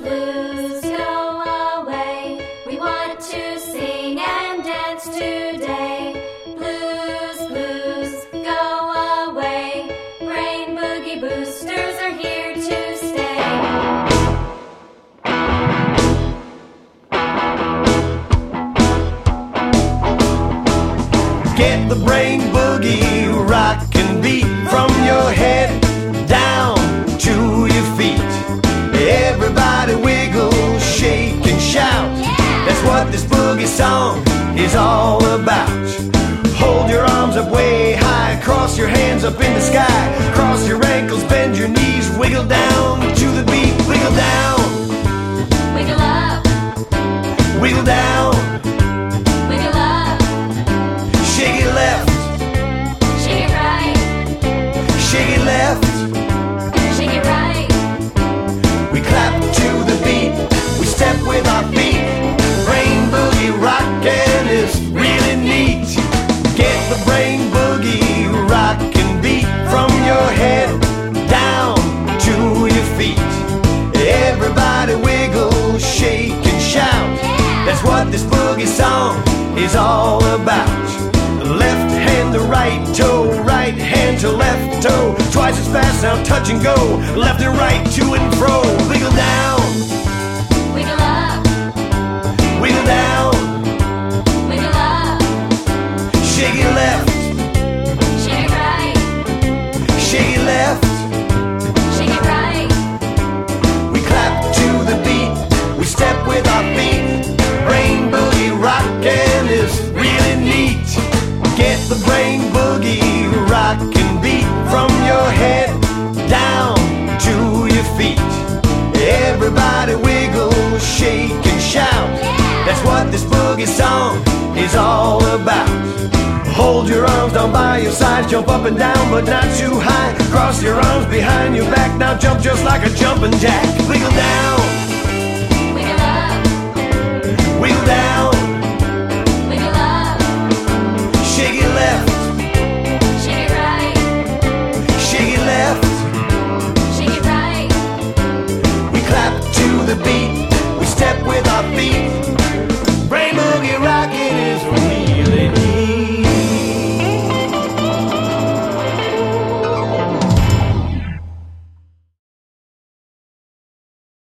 blues go away. We want to sing and dance today. Blues, blues, go away. Brain boogie boosters are here to stay. Get the brain boogie rockin' beat from your head down to your feet. Everybody wiggle, shake and shout. That's what this boogie song is all about. Hold your arms up way high, cross your hands up in the sky. Cross your ankles, bend your knees, wiggle down to the beat. Wiggle down, Wiggle up, wiggle down. wiggle up, Shake it left, shake it right, shake it left. shake it right. We clap to the beat, we step with our feet. Brain boogie rockin' is really neat. Get the brain boogie rockin' beat from your head down to your feet. Everybody wiggle, shake and shout. That's what this boogie song is all about. Left hand to right toe, right hand to left toe. Twice as fast now, touch and go. Left and right, to and fro. Wiggle down, Wiggle up, wiggle down. wiggle up, Shake it left, shake it right, shake it left. shake it right. We clap to the beat, we step with our feet. Brain boogie rockin' is really neat. Get the brain boogie rockin' beat from your head down to your feet. Everybody wiggle, shake and shout. That's what this boogie song is all about. Hold your arms down by your sides, jump up and down but not too high. Cross your arms behind your back, now jump just like a jumping jack. Wiggle down, Wiggle up, wiggle down.